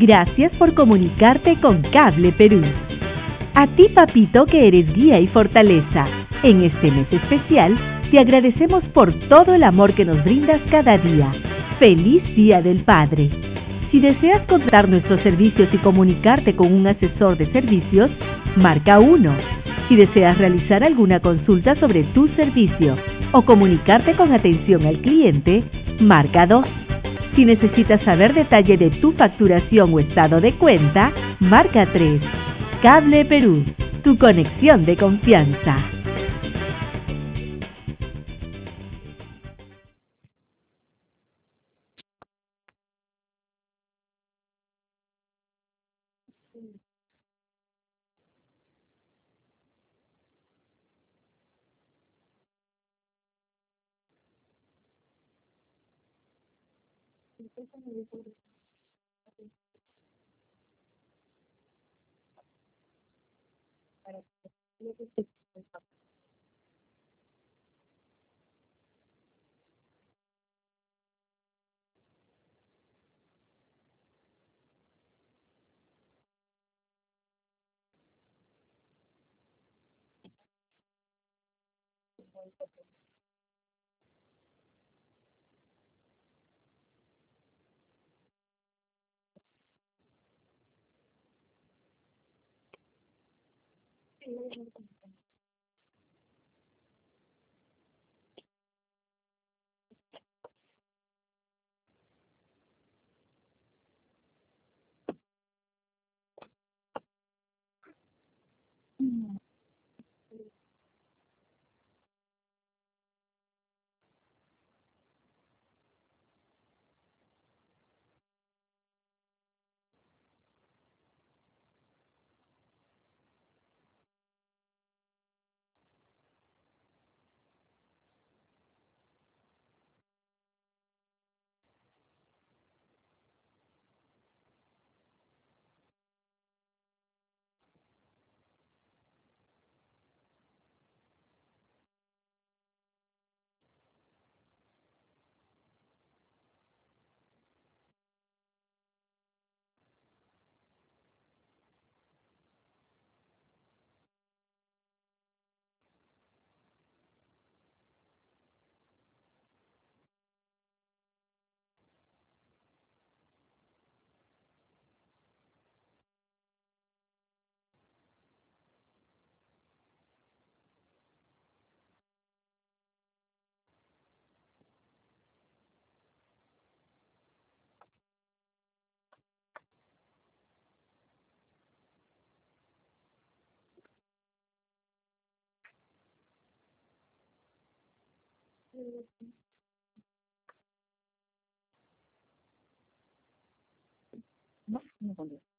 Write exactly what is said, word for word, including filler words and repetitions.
Gracias por comunicarte con Cable Perú. A ti, papito, que eres guía y fortaleza. En este mes especial, te agradecemos por todo el amor que nos brindas cada día. ¡Feliz Día del Padre! Si deseas contratar nuestros servicios y comunicarte con un asesor de servicios, marca uno. Si deseas realizar alguna consulta sobre tu servicio o comunicarte con atención al cliente, marca dos. Si necesitas saber detalle de tu facturación o estado de cuenta, marca tres. Cable Perú, tu conexión de confianza. No, no, no.